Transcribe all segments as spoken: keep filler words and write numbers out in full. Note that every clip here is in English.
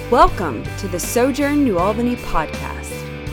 Welcome to the Sojourn New Albany podcast.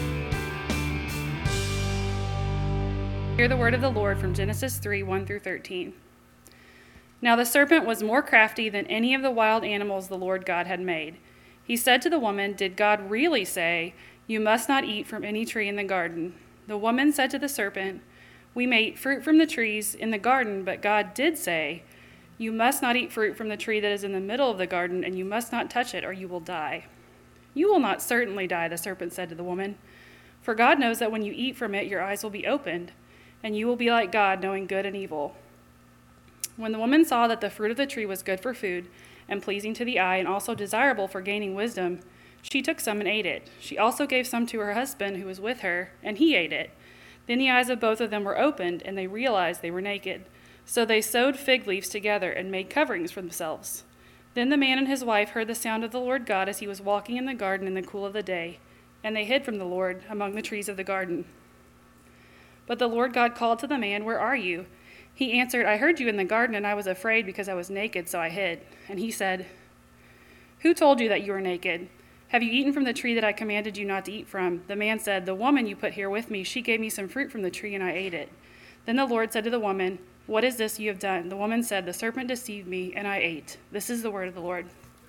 Hear the word of the Lord from Genesis three, one through thirteen. Now the serpent was more crafty than any of the wild animals the Lord God had made. He said to the woman, "Did God really say, 'You must not eat from any tree in the garden'?" The woman said to the serpent, "We may eat fruit from the trees in the garden, but God did say, 'You must not eat fruit from the tree that is in the middle of the garden, and you must not touch it, or you will die.'" "You will not certainly die," the serpent said to the woman, "for God knows that when you eat from it, your eyes will be opened, and you will be like God, knowing good and evil." When the woman saw that the fruit of the tree was good for food and pleasing to the eye and also desirable for gaining wisdom, she took some and ate it. She also gave some to her husband who was with her, and he ate it. Then the eyes of both of them were opened, and they realized they were naked. So they sewed fig leaves together and made coverings for themselves. Then the man and his wife heard the sound of the Lord God as he was walking in the garden in the cool of the day, and they hid from the Lord among the trees of the garden. But the Lord God called to the man, "Where are you?" He answered, "I heard you in the garden, and I was afraid because I was naked, so I hid." And he said, "Who told you that you were naked? Have you eaten from the tree that I commanded you not to eat from?" The man said, "The woman you put here with me, she gave me some fruit from the tree, and I ate it." Then the Lord said to the woman, "What is this you have done?" The woman said, "The serpent deceived me, and I ate." This is the word of the Lord.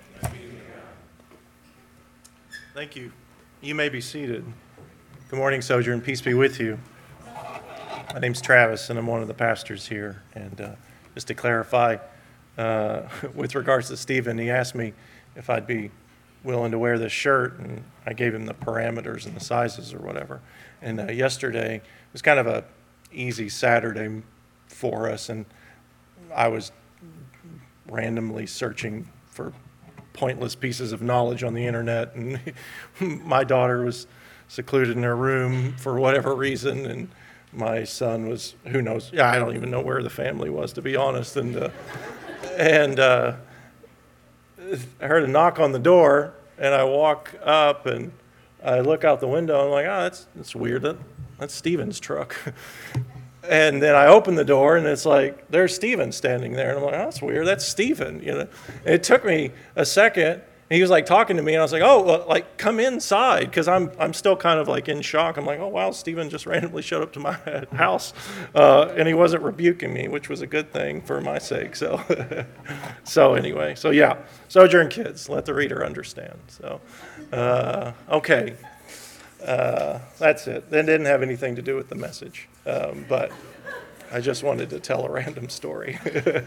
Thank you. You may be seated. Good morning, Sojourn. Peace be with you. My name's Travis, and I'm one of the pastors here. And uh, just to clarify, uh, with regards to Stephen, he asked me if I'd be willing to wear this shirt, and I gave him the parameters and the sizes or whatever. And uh, yesterday, it was kind of a easy Saturday for us, and I was randomly searching for pointless pieces of knowledge on the internet, and my daughter was secluded in her room for whatever reason, and my son was, who knows, yeah, I don't even know where the family was, to be honest, and uh, and uh, I heard a knock on the door, and I walk up, and I look out the window, and I'm like, oh, that's, that's weird, that, that's Stephen's truck. And then I open the door, and it's like, there's Stephen standing there. And I'm like, oh, that's weird. That's Stephen, you know. And it took me a second, and he was like talking to me, and I was like, oh, well, like, come inside, because I'm I'm still kind of like in shock. I'm like, oh, wow, Stephen just randomly showed up to my house, uh, and he wasn't rebuking me, which was a good thing for my sake. So, so anyway, so yeah, Sojourn kids, let the reader understand. So, uh, okay. Uh, that's it. That didn't have anything to do with the message, um, but I just wanted to tell a random story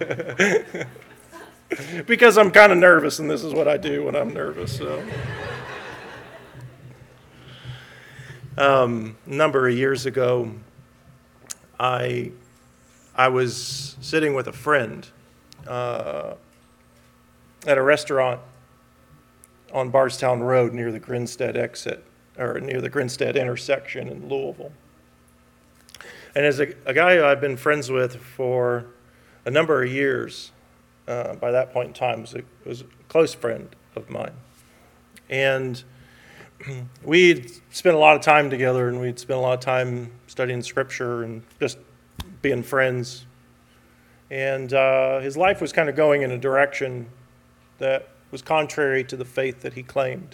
because I'm kind of nervous, and this is what I do when I'm nervous. So, um, a number of years ago, I I was sitting with a friend uh, at a restaurant on Bardstown Road near the Grinstead exit. or near the Grinstead intersection in Louisville. And as a, a guy who I've been friends with for a number of years, uh, by that point in time, was a, was a close friend of mine. And we'd spent a lot of time together, and we'd spent a lot of time studying Scripture and just being friends. And uh, his life was kind of going in a direction that was contrary to the faith that he claimed.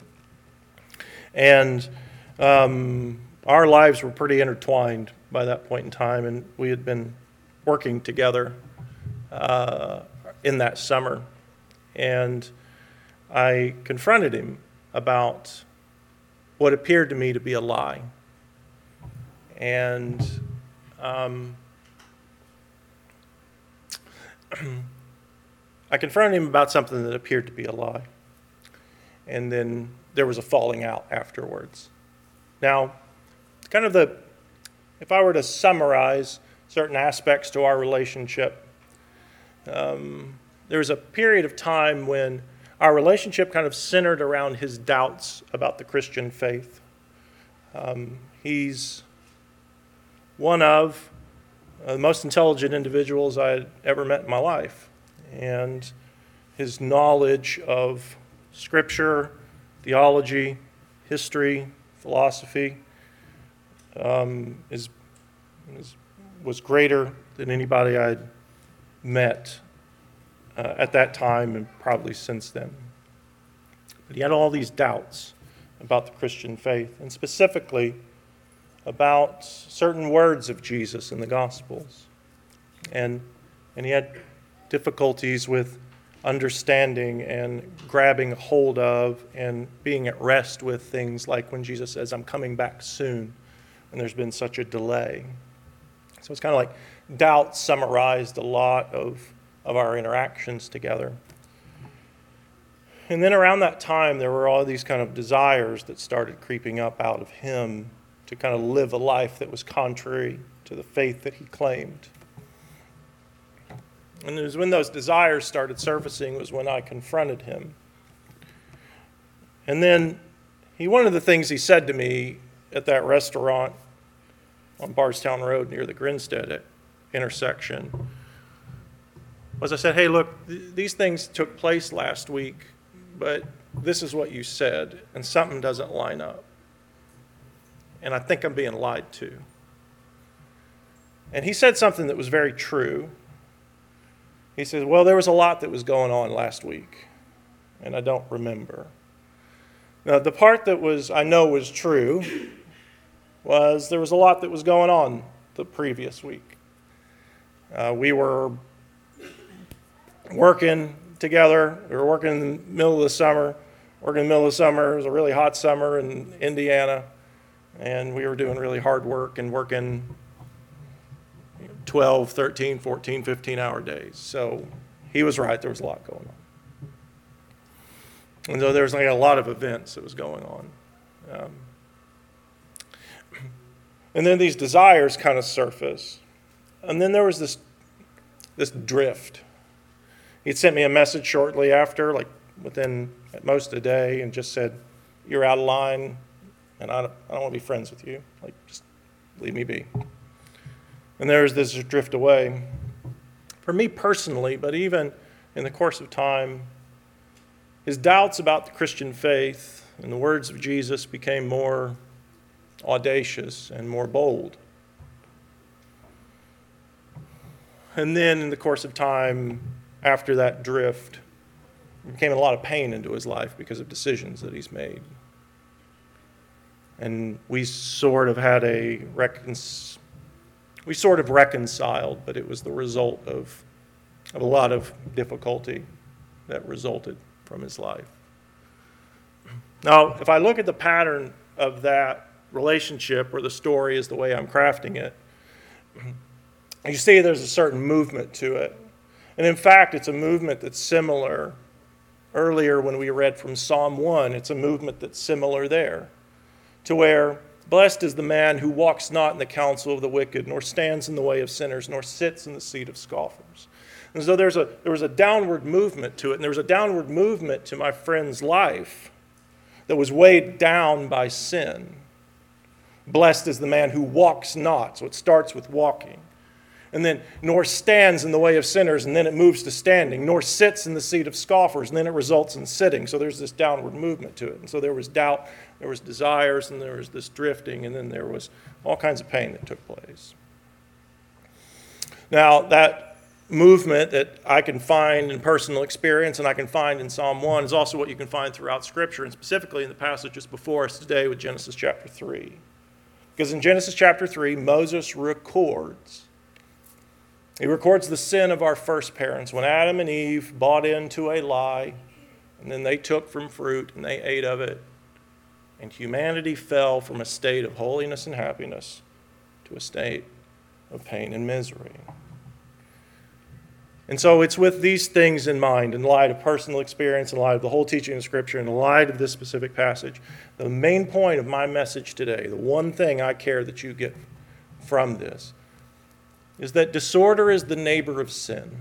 And um, our lives were pretty intertwined by that point in time, and we had been working together uh, in that summer. And I confronted him about what appeared to me to be a lie. And um, I confronted him about something that appeared to be a lie. And then there was a falling out afterwards. Now, it's kind of the, if I were to summarize certain aspects to our relationship, um, there was a period of time when our relationship kind of centered around his doubts about the Christian faith. Um, he's one of the most intelligent individuals I had ever met in my life, and his knowledge of Scripture, theology, history, philosophy um, is, is was greater than anybody I'd met uh, at that time and probably since then. But he had all these doubts about the Christian faith, and specifically about certain words of Jesus in the Gospels. And, and he had difficulties with understanding and grabbing hold of and being at rest with things like when Jesus says, I'm coming back soon, and there's been such a delay. So it's kind of like doubt summarized a lot of, of our interactions together. And then around that time, there were all these kind of desires that started creeping up out of him to kind of live a life that was contrary to the faith that he claimed. And it was when those desires started surfacing was when I confronted him. And then he, one of the things he said to me at that restaurant on Bardstown Road near the Grinstead intersection was I said, hey, look, th- these things took place last week, but this is what you said, and something doesn't line up. And I think I'm being lied to. And he said something that was very true. He said, well, there was a lot that was going on last week, and I don't remember. Now, the part that was I know was true was there was a lot that was going on the previous week. Uh, we were working together. We were working in the middle of the summer. Working in the middle of the summer. It was a really hot summer in Indiana, and we were doing really hard work and working twelve, thirteen, fourteen, fifteen hour days. So he was right. There was a lot going on. And so there was like a lot of events that was going on. Um, and then these desires kind of surface. And then there was this, this drift. He'd sent me a message shortly after, like within at most a day, and just said, you're out of line, and I don't, I don't want to be friends with you. Like, just leave me be. And there was this drift away. For me personally, but even in the course of time, his doubts about the Christian faith and the words of Jesus became more audacious and more bold. And then in the course of time, after that drift, there came a lot of pain into his life because of decisions that he's made. And we sort of had a reconciliation. We sort of reconciled, but it was the result of, of a lot of difficulty that resulted from his life. Now, if I look at the pattern of that relationship, or the story is the way I'm crafting it, you see there's a certain movement to it. And in fact, it's a movement that's similar. Earlier when we read from Psalm one, it's a movement that's similar there, to where blessed is the man who walks not in the counsel of the wicked, nor stands in the way of sinners, nor sits in the seat of scoffers. And so there's a, there was a downward movement to it, and there was a downward movement to my friend's life that was weighed down by sin. Blessed is the man who walks not, so it starts with walking. And then, nor stands in the way of sinners, and then it moves to standing, nor sits in the seat of scoffers, and then it results in sitting. So there's this downward movement to it. And so there was doubt, there was desires, and there was this drifting, and then there was all kinds of pain that took place. Now, that movement that I can find in personal experience and I can find in Psalm one is also what you can find throughout Scripture, and specifically in the passages before us today with Genesis chapter three. Because in Genesis chapter three, Moses records He records the sin of our first parents when Adam and Eve bought into a lie, and then they took from fruit and they ate of it, and humanity fell from a state of holiness and happiness to a state of pain and misery. And so it's with these things in mind, in light of personal experience, in light of the whole teaching of Scripture, in light of this specific passage, the main point of my message today, the one thing I care that you get from this, is that disorder is the neighbor of sin.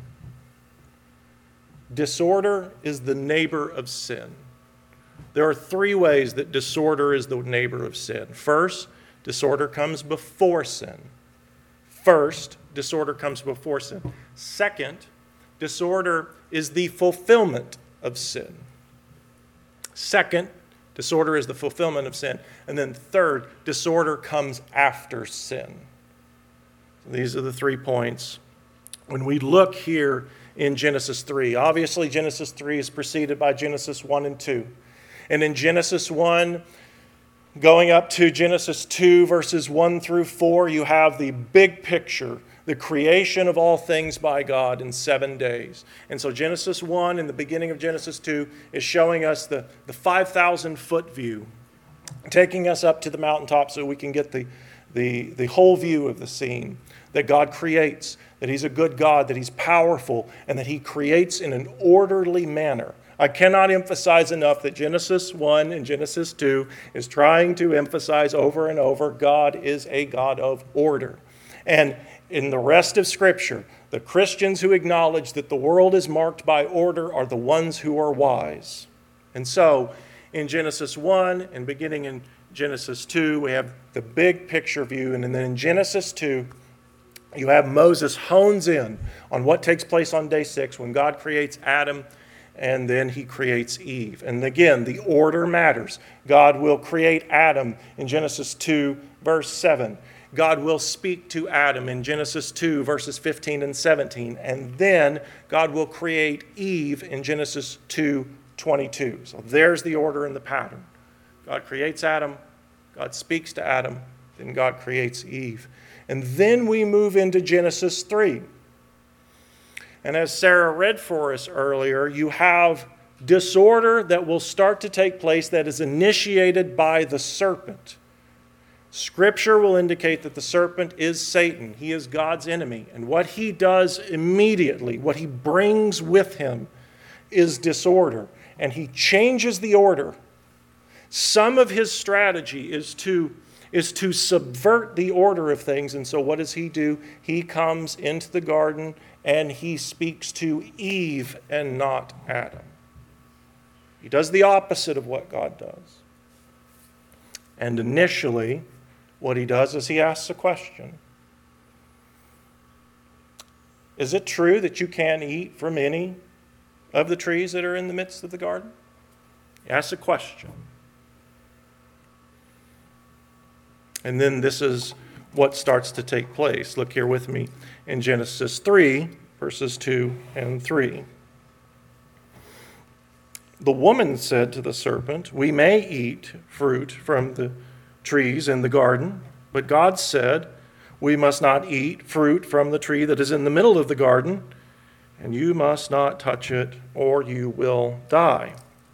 Disorder is the neighbor of sin. There are three ways that disorder is the neighbor of sin. First, disorder comes before sin. First, disorder comes before sin. Second, disorder is the fulfillment of sin. Second, disorder is the fulfillment of sin. And then third, disorder comes after sin. These are the three points. When we look here in Genesis three, obviously Genesis three is preceded by Genesis one and two. And in Genesis one, going up to Genesis two, verses one through four, you have the big picture, the creation of all things by God in seven days. And so Genesis one and the beginning of Genesis two is showing us the, the five thousand foot view, taking us up to the mountaintop so we can get the, the, the whole view of the scene that God creates, that He's a good God, that He's powerful, and that He creates in an orderly manner. I cannot emphasize enough that Genesis one and Genesis two is trying to emphasize over and over God is a God of order. And in the rest of Scripture, the Christians who acknowledge that the world is marked by order are the ones who are wise. And so, in Genesis one and beginning in Genesis two, we have the big picture view. And then in Genesis two, you have Moses hones in on what takes place on day six when God creates Adam and then He creates Eve. And again, the order matters. God will create Adam in Genesis two, verse seven. God will speak to Adam in Genesis two, verses fifteen and seventeen. And then God will create Eve in Genesis two, twenty-two. So there's the order and the pattern. God creates Adam, God speaks to Adam, then God creates Eve. And then we move into Genesis three. And as Sarah read for us earlier, you have disorder that will start to take place that is initiated by the serpent. Scripture will indicate that the serpent is Satan. He is God's enemy. And what he does immediately, what he brings with him, is disorder. And he changes the order. Some of his strategy is to, is to subvert the order of things. And so what does he do? He comes into the garden and he speaks to Eve and not Adam. He does the opposite of what God does. And initially, what he does is he asks a question. Is it true that you can't eat from any of the trees that are in the midst of the garden? He asks a question. And then this is what starts to take place. Look here with me in Genesis three, verses two and three. The woman said to the serpent, "We may eat fruit from the trees in the garden, but God said, we must not eat fruit from the tree that is in the middle of the garden, and you must not touch it, or you will die."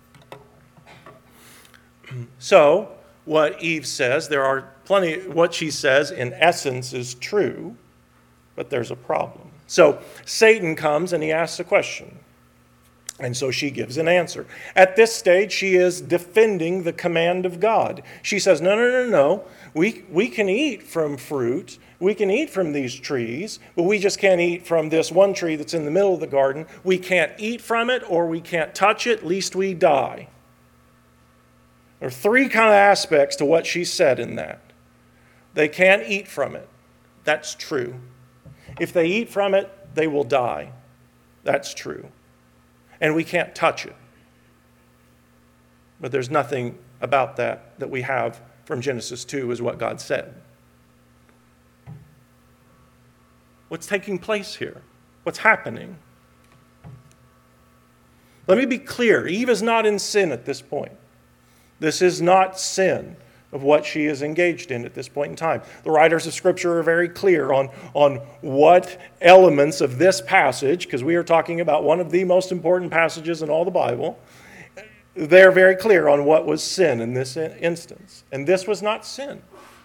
So, what Eve says, there are plenty, what she says in essence is true, but there's a problem. So, Satan comes and he asks a question. And so she gives an answer. At this stage, she is defending the command of God. She says, no, no, no, no. We, we can eat from fruit. We can eat from these trees, but we just can't eat from this one tree that's in the middle of the garden. We can't eat from it or we can't touch it, lest we die. There are three kind of aspects to what she said in that. They can't eat from it. That's true. If they eat from it, they will die. That's true. And we can't touch it. But there's nothing about that that we have from Genesis two is what God said. What's taking place here? What's happening? Let me be clear. Eve is not in sin at this point. This is not sin of what she is engaged in at this point in time. The writers of Scripture are very clear on, on what elements of this passage, because we are talking about one of the most important passages in all the Bible, they're very clear on what was sin in this instance. And this was not sin.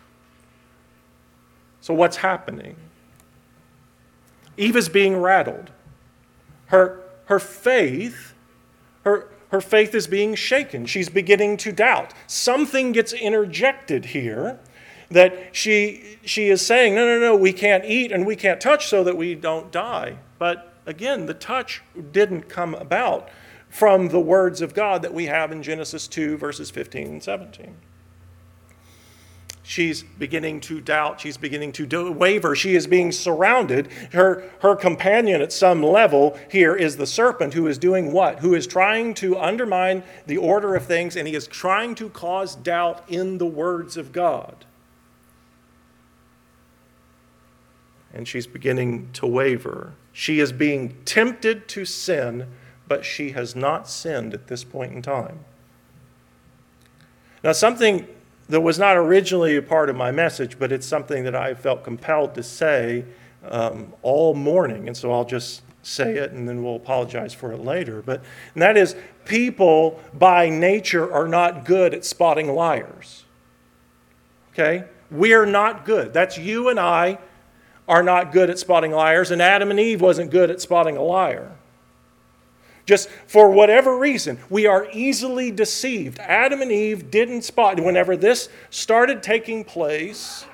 So what's happening? Eve is being rattled. Her, her faith, her, her faith is being shaken. She's beginning to doubt. Something gets interjected here that she, she is saying, no, no, no, we can't eat and we can't touch so that we don't die. But again, the touch didn't come about from the words of God that we have in Genesis two, verses fifteen and seventeen. She's beginning to doubt. She's beginning to do, waver. She is being surrounded. Her, her companion at some level here is the serpent, who is doing what? Who is trying to undermine the order of things, and he is trying to cause doubt in the words of God. And she's beginning to waver. She is being tempted to sin, but she has not sinned at this point in time. Now, something that was not originally a part of my message, but it's something that I felt compelled to say um, all morning, and so I'll just say it and then we'll apologize for it later. But and that is, people by nature are not good at spotting liars. Okay? We're not good. That's you and I are not good at spotting liars, and Adam and Eve wasn't good at spotting a liar. Just for whatever reason, we are easily deceived. Adam and Eve didn't spot. Whenever this started taking place,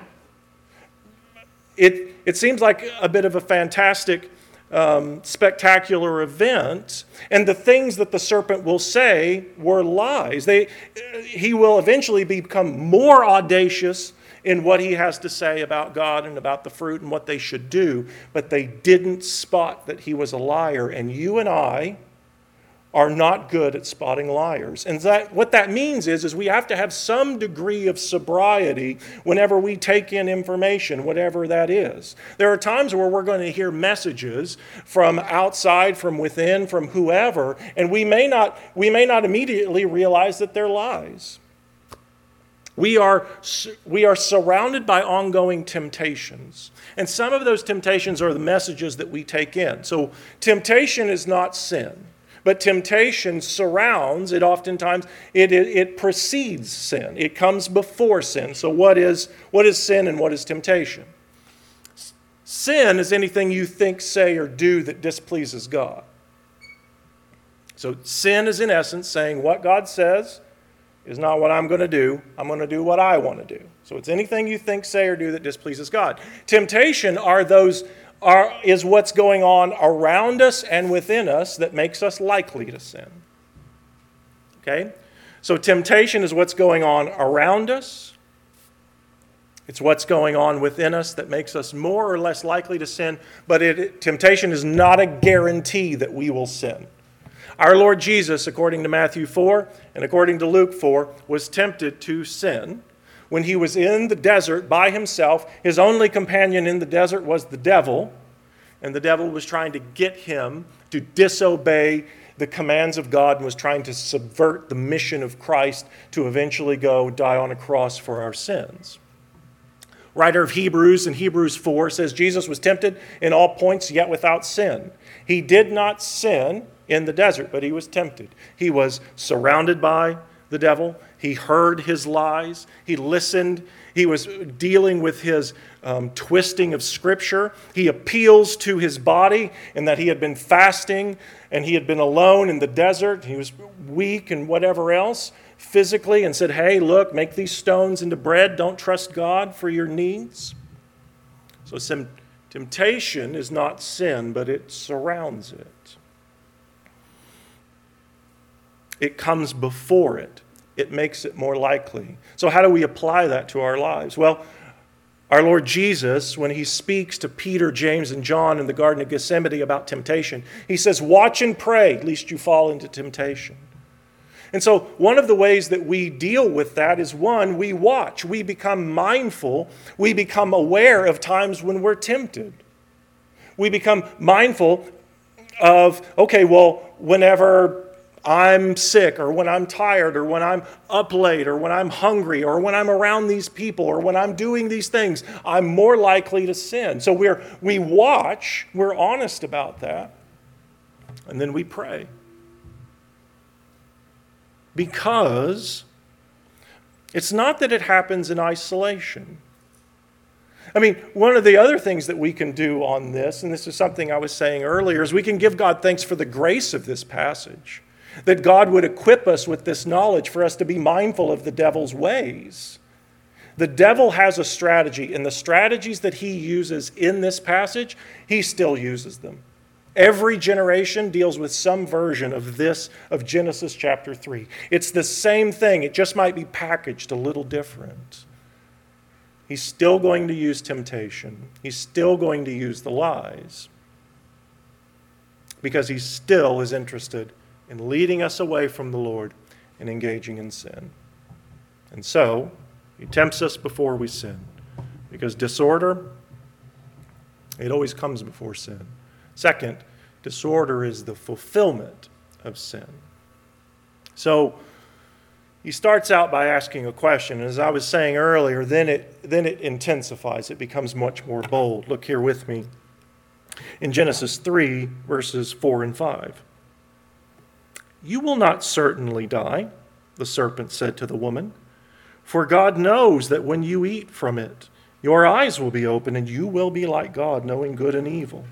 it, it seems like a bit of a fantastic, um, spectacular event. And the things that the serpent will say were lies. They, he will eventually become more audacious in what he has to say about God and about the fruit and what they should do. But they didn't spot that he was a liar. And you and I are not good at spotting liars. And that what that means is, is we have to have some degree of sobriety whenever we take in information, whatever that is. There are times where we're going to hear messages from outside, from within, from whoever, and we may not, we may not immediately realize that they're lies. We are, we are surrounded by ongoing temptations. And some of those temptations are the messages that we take in. So temptation is not sin. But temptation surrounds, it oftentimes, it, it, it precedes sin. It comes before sin. So what is, what is sin and what is temptation? Sin is anything you think, say, or do that displeases God. So sin is in essence saying what God says is not what I'm going to do. I'm going to do what I want to do. So it's anything you think, say, or do that displeases God. Temptation are those Are, is what's going on around us and within us that makes us likely to sin. Okay? So temptation is what's going on around us. It's what's going on within us that makes us more or less likely to sin, but it, temptation is not a guarantee that we will sin. Our Lord Jesus, according to Matthew four and according to Luke four, was tempted to sin. When he was in the desert by himself, his only companion in the desert was the devil, and the devil was trying to get him to disobey the commands of God and was trying to subvert the mission of Christ to eventually go die on a cross for our sins. Writer of Hebrews in Hebrews four says Jesus was tempted in all points yet without sin. He did not sin in the desert, but he was tempted. He was surrounded by the devil. He heard his lies. He listened. He was dealing with his um, twisting of Scripture. He appeals to his body in that he had been fasting and he had been alone in the desert. He was weak and whatever else physically and said, hey, look, make these stones into bread. Don't trust God for your needs. So some temptation is not sin, but it surrounds it. It comes before it. It makes it more likely. So how do we apply that to our lives? Well, our Lord Jesus, when he speaks to Peter, James, and John in the Garden of Gethsemane about temptation, he says, watch and pray, lest you fall into temptation. And so one of the ways that we deal with that is, one, we watch. We become mindful. We become aware of times when we're tempted. We become mindful of, okay, well, whenever I'm sick, or when I'm tired, or when I'm up late, or when I'm hungry, or when I'm around these people, or when I'm doing these things, I'm more likely to sin. So we're, we watch, we're honest about that, and then we pray. Because it's not that it happens in isolation. I mean, one of the other things that we can do on this, and this is something I was saying earlier, is we can give God thanks for the grace of this passage. That God would equip us with this knowledge for us to be mindful of the devil's ways. The devil has a strategy, and the strategies that he uses in this passage, he still uses them. Every generation deals with some version of this, of Genesis chapter three. It's the same thing, it just might be packaged a little different. He's still going to use temptation. He's still going to use the lies. Because he still is interested in leading us away from the Lord and engaging in sin. And so, he tempts us before we sin. Because disorder, it always comes before sin. Second, disorder is the fulfillment of sin. So, he starts out by asking a question. As I was saying earlier, then it, then it intensifies. It becomes much more bold. Look here with me in Genesis three, verses four and five. "You will not certainly die," the serpent said to the woman, "for God knows that when you eat from it, your eyes will be open and you will be like God, knowing good and evil."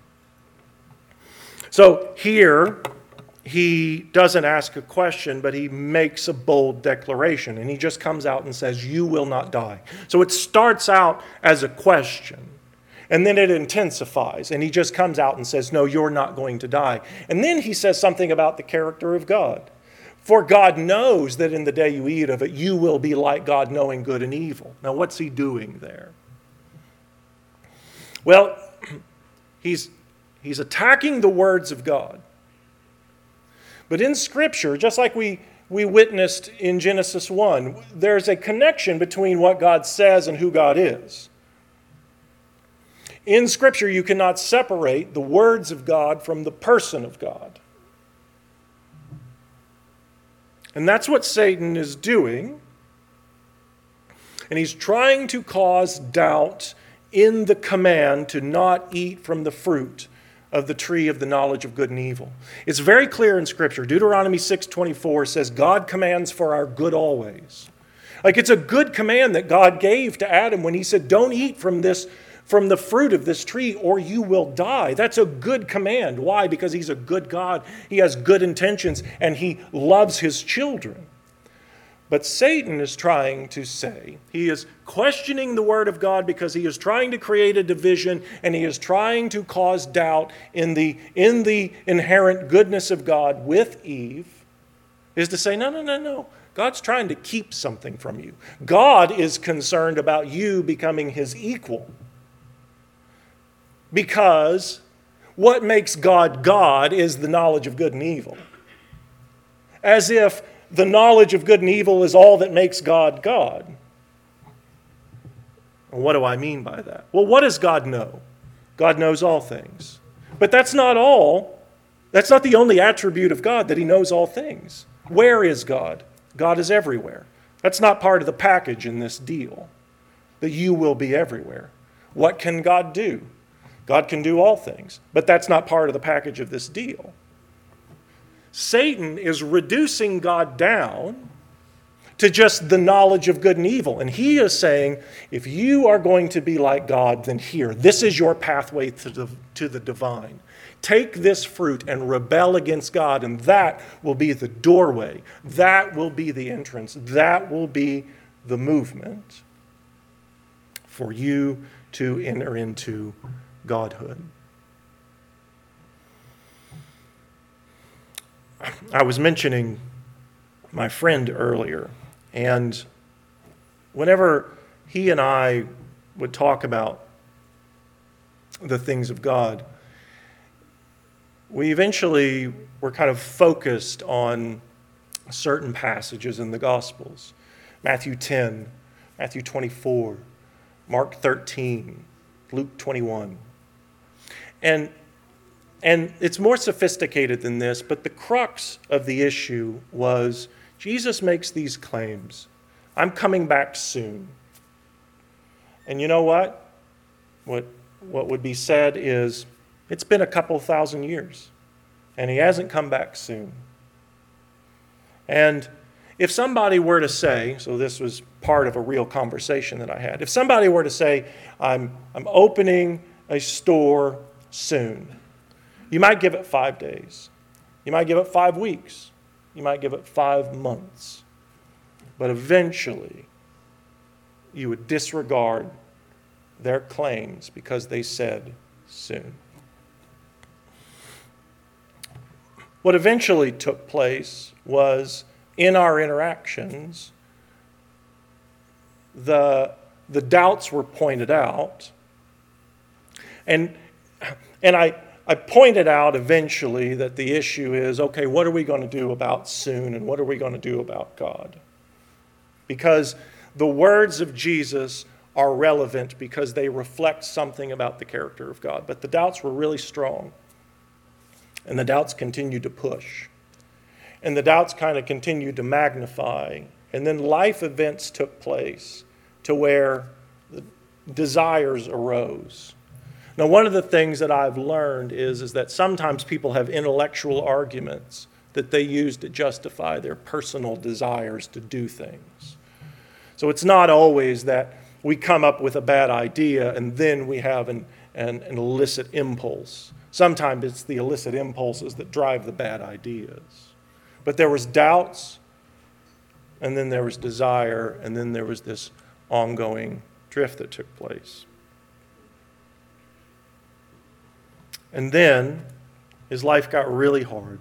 So here, he doesn't ask a question, but he makes a bold declaration. And he just comes out and says, "You will not die." So it starts out as a question. And then it intensifies. And he just comes out and says, "No, you're not going to die." And then he says something about the character of God. "For God knows that in the day you eat of it, you will be like God, knowing good and evil." Now, what's he doing there? Well, he's, he's attacking the words of God. But in Scripture, just like we, we witnessed in Genesis one, there's a connection between what God says and who God is. In Scripture, you cannot separate the words of God from the person of God. And that's what Satan is doing. And he's trying to cause doubt in the command to not eat from the fruit of the tree of the knowledge of good and evil. It's very clear in Scripture. Deuteronomy six twenty-four says, God commands for our good always. Like, it's a good command that God gave to Adam when he said, don't eat from this, from the fruit of this tree or you will die. That's a good command. Why? Because he's a good God. He has good intentions and he loves his children. But Satan is trying to say, he is questioning the word of God because he is trying to create a division and he is trying to cause doubt in the, in the inherent goodness of God with Eve, is to say, no, no, no, no. God's trying to keep something from you. God is concerned about you becoming his equal. Because what makes God God is the knowledge of good and evil. As if the knowledge of good and evil is all that makes God God. And what do I mean by that? Well, what does God know? God knows all things. But that's not all. That's not the only attribute of God, that he knows all things. Where is God? God is everywhere. That's not part of the package in this deal, that you will be everywhere. What can God do? God can do all things, but that's not part of the package of this deal. Satan is reducing God down to just the knowledge of good and evil. And he is saying, if you are going to be like God, then here, this is your pathway to the, to the divine. Take this fruit and rebel against God, and that will be the doorway. That will be the entrance. That will be the movement for you to enter into Godhood. I was mentioning my friend earlier, and whenever he and I would talk about the things of God, we eventually were kind of focused on certain passages in the Gospels. Matthew ten, Matthew twenty-four, Mark thirteen, Luke twenty-one. And And it's more sophisticated than this, but the crux of the issue was Jesus makes these claims. I'm coming back soon. And you know what? What, what would be said is, it's been a couple thousand years, and he hasn't come back soon. And if somebody were to say, so this was part of a real conversation that I had, if somebody were to say, I'm, I'm opening a store soon, you might give it five days. You might give it five weeks. You might give it five months. But eventually, you would disregard their claims because they said soon. What eventually took place was, in our interactions, the, the doubts were pointed out. And, and I... I pointed out eventually that the issue is, okay, what are we going to do about soon and what are we going to do about God? Because the words of Jesus are relevant because they reflect something about the character of God. But the doubts were really strong, and the doubts continued to push. And the doubts kind of continued to magnify. And then life events took place to where the desires arose. Now, one of the things that I've learned is, is that sometimes people have intellectual arguments that they use to justify their personal desires to do things. So it's not always that we come up with a bad idea and then we have an, an, an illicit impulse. Sometimes it's the illicit impulses that drive the bad ideas. But there was doubts, and then there was desire, and then there was this ongoing drift that took place. And then his life got really hard.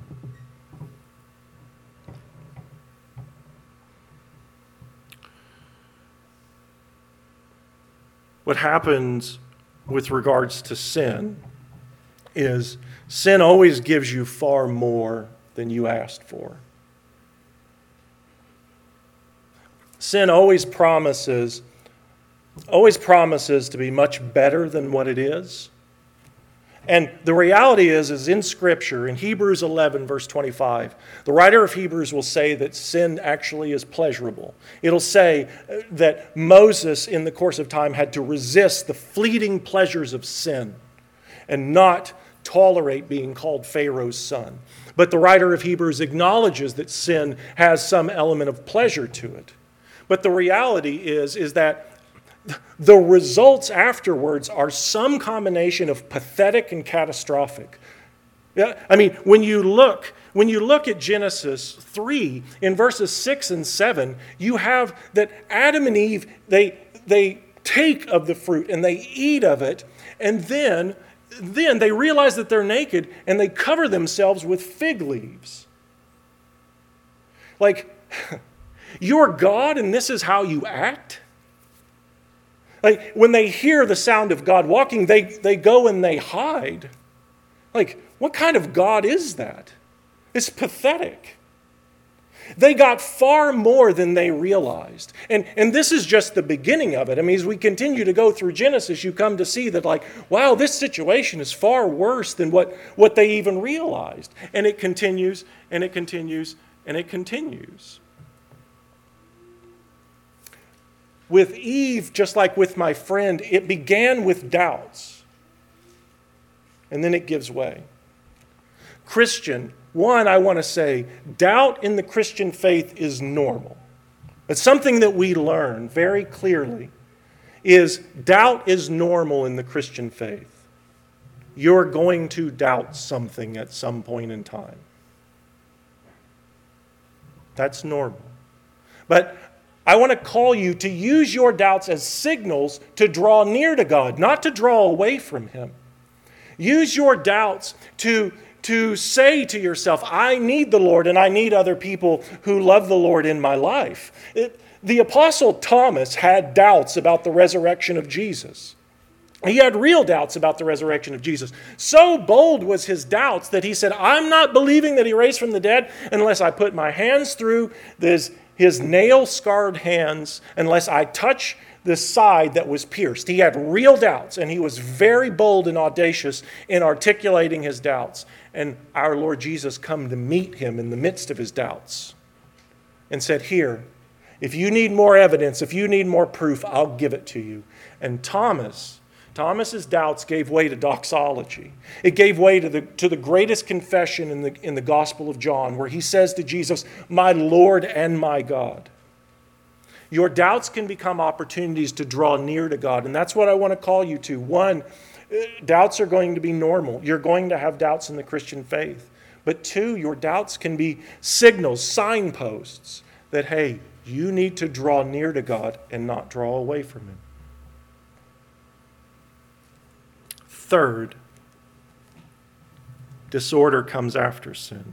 What happens with regards to sin is sin always gives you far more than you asked for. Sin always promises, always promises to be much better than what it is. And the reality is, is in Scripture, in Hebrews eleven, verse twenty-five, the writer of Hebrews will say that sin actually is pleasurable. It'll say that Moses, in the course of time, had to resist the fleeting pleasures of sin and not tolerate being called Pharaoh's son. But the writer of Hebrews acknowledges that sin has some element of pleasure to it. But the reality is, is that the results afterwards are some combination of pathetic and catastrophic. Yeah, I mean, when you look, when you look at Genesis three, in verses six and seven, you have that Adam and Eve, they, they take of the fruit and they eat of it, and then, then they realize that they're naked and they cover themselves with fig leaves. Like, you're God and this is how you act? Like, when they hear the sound of God walking, they, they go and they hide. Like, what kind of God is that? It's pathetic. They got far more than they realized. And, and this is just the beginning of it. I mean, as we continue to go through Genesis, you come to see that, like, wow, this situation is far worse than what, what they even realized. And it continues, and it continues, and it continues. With Eve, just like with my friend, it began with doubts. And then it gives way. Christian, one, I want to say, doubt in the Christian faith is normal. It's something that we learn very clearly, is doubt is normal in the Christian faith. You're going to doubt something at some point in time. That's normal. But I want to call you to use your doubts as signals to draw near to God, not to draw away from Him. Use your doubts to, to say to yourself, I need the Lord and I need other people who love the Lord in my life. It, the Apostle Thomas had doubts about the resurrection of Jesus. He had real doubts about the resurrection of Jesus. So bold was his doubts that he said, I'm not believing that He raised from the dead unless I put my hands through this his nail-scarred hands, unless I touch the side that was pierced. He had real doubts, and he was very bold and audacious in articulating his doubts. And our Lord Jesus come to meet him in the midst of his doubts and said, here, if you need more evidence, if you need more proof, I'll give it to you. And Thomas, Thomas's doubts gave way to doxology. It gave way to the, to the greatest confession in the, in the Gospel of John, where he says to Jesus, my Lord and my God. Your doubts can become opportunities to draw near to God, and that's what I want to call you to. One, doubts are going to be normal. You're going to have doubts in the Christian faith. But two, your doubts can be signals, signposts that, hey, you need to draw near to God and not draw away from Him. Third, disorder comes after sin.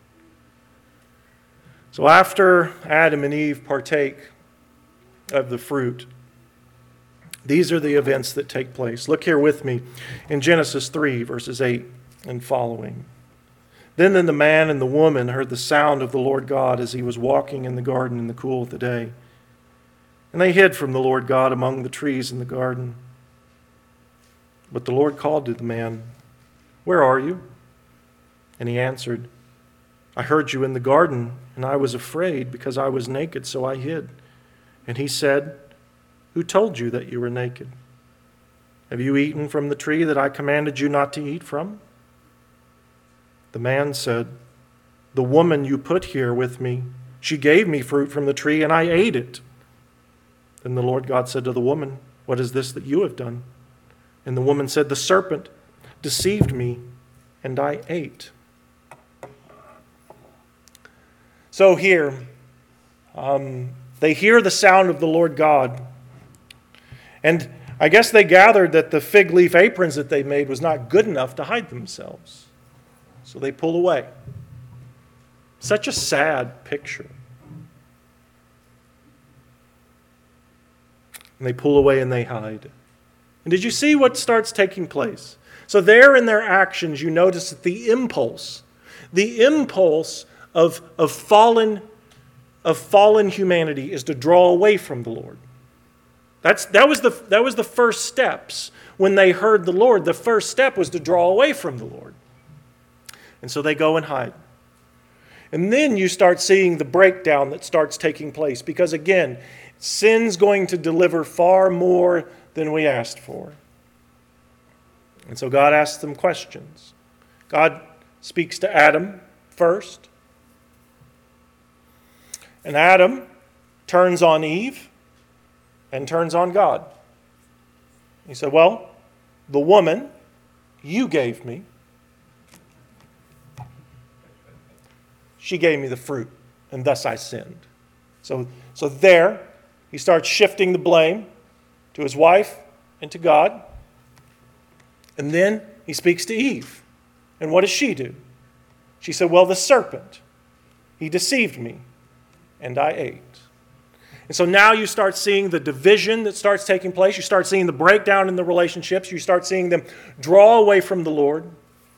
So after Adam and Eve partake of the fruit, these are the events that take place. Look here with me in Genesis three, verses eight and following. Then the man and the woman heard the sound of the Lord God as He was walking in the garden in the cool of the day. And they hid from the Lord God among the trees in the garden. But the Lord called to the man, where are you? And he answered, I heard you in the garden, and I was afraid because I was naked, so I hid. And he said, who told you that you were naked? Have you eaten from the tree that I commanded you not to eat from? The man said, the woman you put here with me, she gave me fruit from the tree, and I ate it. Then the Lord God said to the woman, what is this that you have done? And the woman said, the serpent deceived me, and I ate. So here, um, they hear the sound of the Lord God. And I guess they gathered that the fig leaf aprons that they made was not good enough to hide themselves. So they pull away. Such a sad picture. And they pull away and they hide. And did you see what starts taking place? So there in their actions, you notice that the impulse, the impulse of, of fallen of fallen humanity is to draw away from the Lord. That's, that, was the, that was the first steps when they heard the Lord. The first step was to draw away from the Lord. And so they go and hide. And then you start seeing the breakdown that starts taking place. Because again, sin's going to deliver far more than we asked for. And so God asks them questions. God speaks to Adam first. And Adam turns on Eve and turns on God. He said, well, the woman you gave me, she gave me the fruit, and thus I sinned. So, so there, he starts shifting the blame to his wife and to God. And then he speaks to Eve. And what does she do? She said, well, the serpent, he deceived me, and I ate. And so now you start seeing the division that starts taking place. You start seeing the breakdown in the relationships. You start seeing them draw away from the Lord.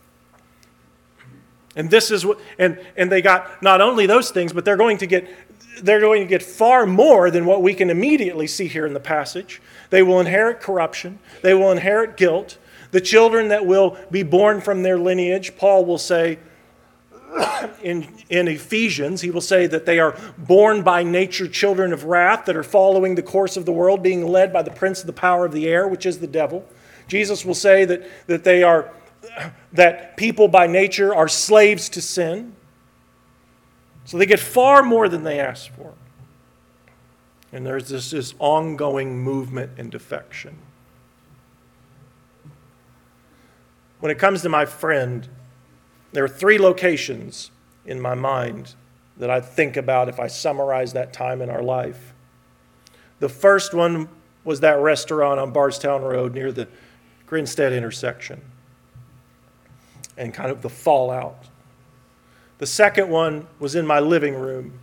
And this is what, and, and they got not only those things, but they're going to get they're going to get far more than what we can immediately see here in the passage. They will inherit corruption. They will inherit guilt. The children that will be born from their lineage, Paul will say in, in Ephesians, he will say that they are born by nature children of wrath that are following the course of the world, being led by the prince of the power of the air, which is the devil. Jesus will say that, that they are that people by nature are slaves to sin. So they get far more than they ask for. And there's this, this ongoing movement and defection. When it comes to my friend, there are three locations in my mind that I think about if I summarize that time in our life. The first one was that restaurant on Bardstown Road near the Grinstead intersection and kind of the fallout. The second one was in my living room.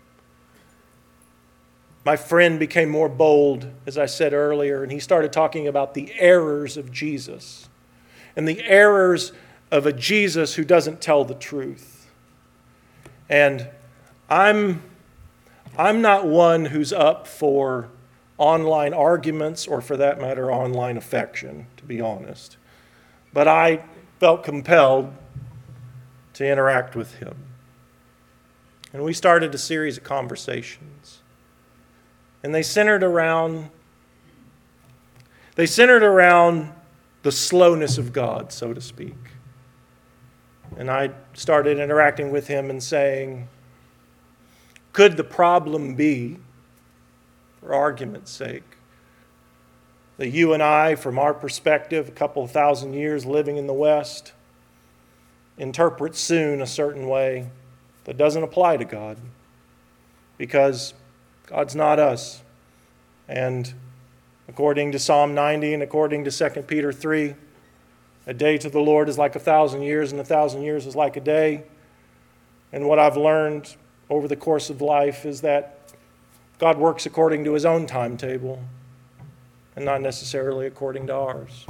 My friend became more bold, as I said earlier, and he started talking about the errors of Jesus and the errors of a Jesus who doesn't tell the truth. And I'm, I'm not one who's up for online arguments or, for that matter, online affection, to be honest. But I felt compelled to interact with him. And we started a series of conversations. And they centered around, they centered around the slowness of God, so to speak. And I started interacting with him and saying, could the problem be, for argument's sake, that you and I, from our perspective, a couple of thousand years living in the West, interpret soon a certain way that doesn't apply to God? Because God's not us. And according to Psalm ninety and according to Second Peter three, a day to the Lord is like a thousand years, and a thousand years is like a day. And what I've learned over the course of life is that God works according to his own timetable and not necessarily according to ours.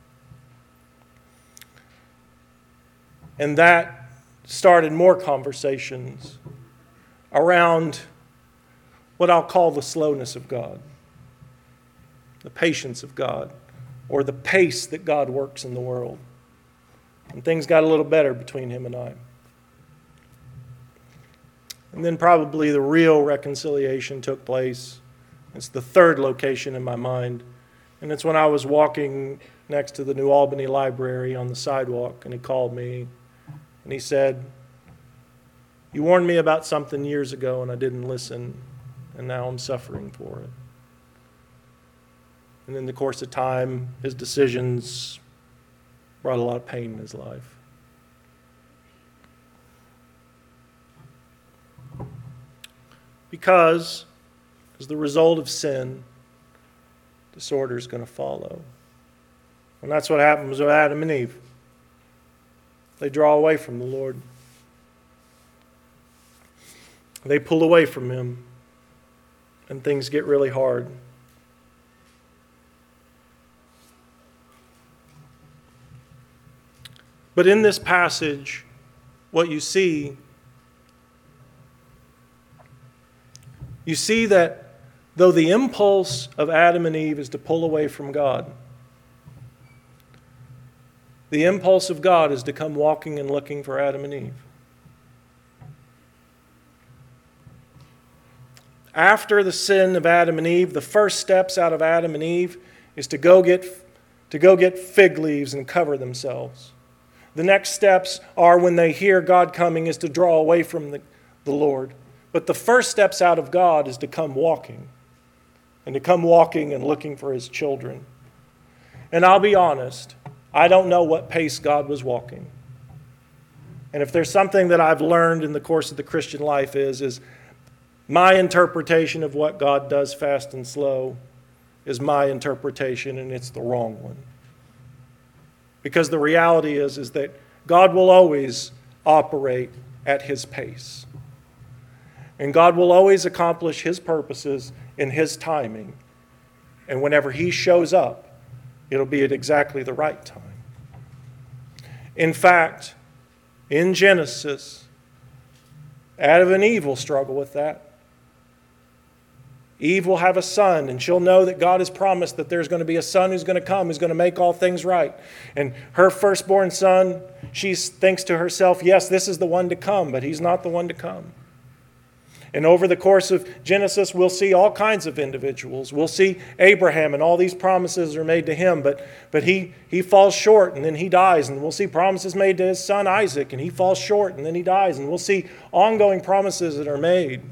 And that started more conversations around what I'll call the slowness of God, the patience of God, or the pace that God works in the world. And things got a little better between him and I. And then probably the real reconciliation took place. It's the third location in my mind. And it's when I was walking next to the New Albany Library on the sidewalk, and he called me, and he said, "You warned me about something years ago, and I didn't listen, and now I'm suffering for it." And in the course of time, his decisions brought a lot of pain in his life. Because, as the result of sin, disorder is going to follow. And that's what happens with Adam and Eve. They draw away from the Lord. They pull away from Him, and things get really hard. But in this passage, what you see, you see that though the impulse of Adam and Eve is to pull away from God, the impulse of God is to come walking and looking for Adam and Eve. After the sin of Adam and Eve, the first steps out of Adam and Eve is to go get, to go get fig leaves and cover themselves. The next steps are, when they hear God coming, is to draw away from the, the Lord. But the first steps out of God is to come walking, and to come walking and looking for His children. And I'll be honest, I don't know what pace God was walking. And if there's something that I've learned in the course of the Christian life is, is my interpretation of what God does fast and slow is my interpretation, and it's the wrong one. Because the reality is, is that God will always operate at His pace. And God will always accomplish His purposes in His timing. And whenever He shows up, it'll be at exactly the right time. In fact, in Genesis, Adam and Eve will struggle with that. Eve will have a son, and she'll know that God has promised that there's going to be a son who's going to come, who's going to make all things right. And her firstborn son, she thinks to herself, yes, this is the one to come, but he's not the one to come. And over the course of Genesis, we'll see all kinds of individuals. We'll see Abraham, and all these promises are made to him, but, but he, he falls short, and then he dies. And we'll see promises made to his son Isaac, and he falls short, and then he dies. And we'll see ongoing promises that are made.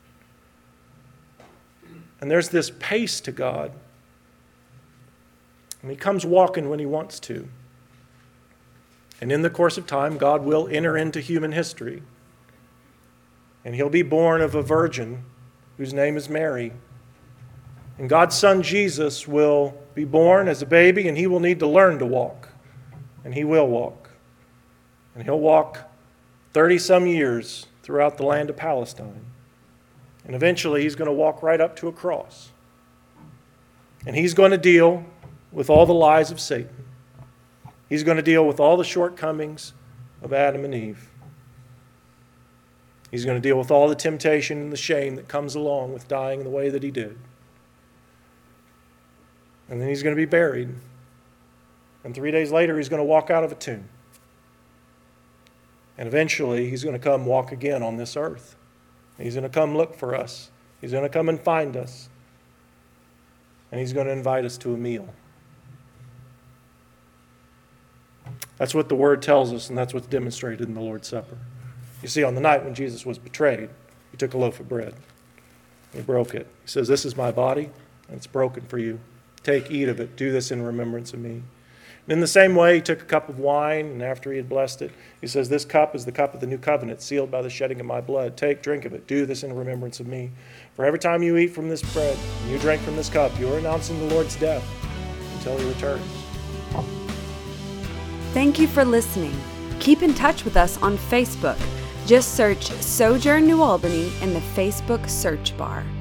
And there's this pace to God. And He comes walking when He wants to. And in the course of time, God will enter into human history. And He'll be born of a virgin whose name is Mary. And God's Son Jesus will be born as a baby, and He will need to learn to walk. And He will walk. And He'll walk thirty-some years throughout the land of Palestine. And eventually He's going to walk right up to a cross. And He's going to deal with all the lies of Satan. He's going to deal with all the shortcomings of Adam and Eve. He's going to deal with all the temptation and the shame that comes along with dying the way that He did. And then He's going to be buried. And three days later, He's going to walk out of a tomb. And eventually, He's going to come walk again on this earth. He's going to come look for us. He's going to come and find us. And He's going to invite us to a meal. That's what the Word tells us, and that's what's demonstrated in the Lord's Supper. You see, on the night when Jesus was betrayed, He took a loaf of bread. He broke it. He says, "This is my body, and it's broken for you. Take, eat of it. Do this in remembrance of me." And in the same way, He took a cup of wine, and after He had blessed it, He says, "This cup is the cup of the new covenant, sealed by the shedding of my blood. Take, drink of it. Do this in remembrance of me. For every time you eat from this bread and you drink from this cup, you are announcing the Lord's death until He returns." Thank you for listening. Keep in touch with us on Facebook. Just search Sojourn New Albany in the Facebook search bar.